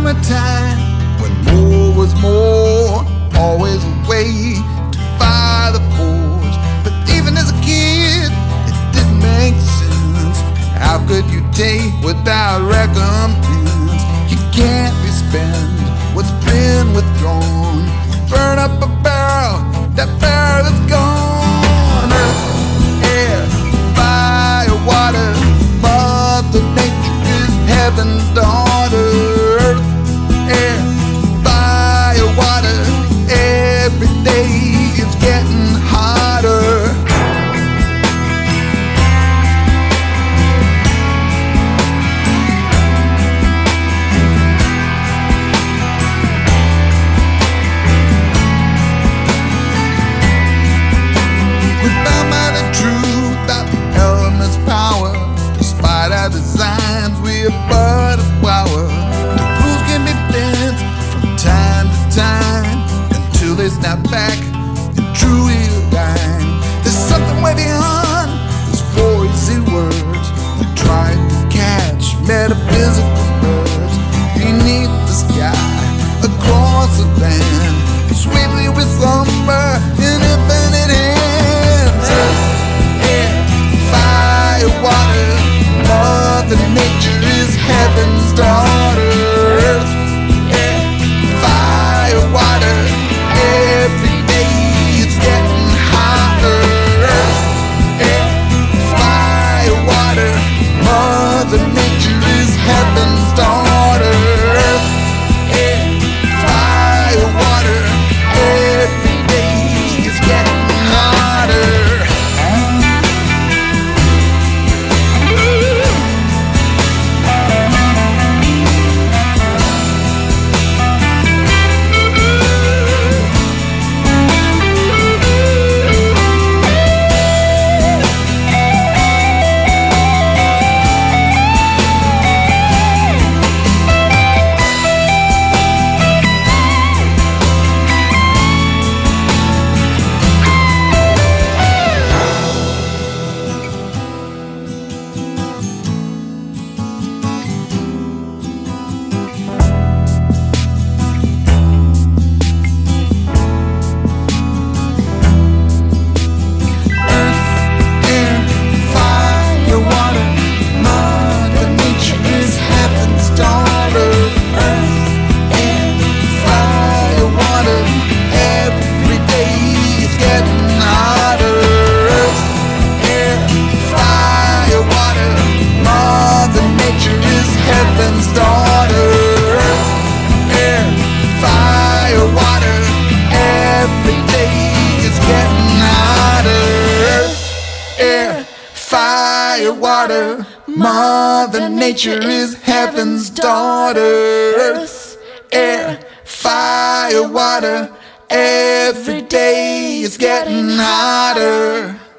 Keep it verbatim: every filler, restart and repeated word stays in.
summertime when more was more, always a way to fire the forge. But even as a kid, it didn't make sense. How could you take without recompense? You can't spend what's been withdrawn. Burn up a barrel, that barrel is gone. Earth, air, fire, water, Mother Nature is heaven's daughter. Earth, air, fire, water, every day it's getting hotter. Designs, we're but a flower. The rules can be bent from time to time until they snap back and truly align. There's something way beyond those four easy words. We tried to catch metaphysical birds beneath the sky, across the land. Sweetly we slumber in infinite hands. Earth, air, fire, water, Mother Nature is heaven's daughter. Earth, air, fire, water, every day it's getting hotter. Earth, air, fire, water, Mother Nature is heaven's daughter. Earth, air, fire, water, every day it's getting hotter. Water, Mother Nature is heaven's daughter. Earth, air, fire, water, every day is getting hotter.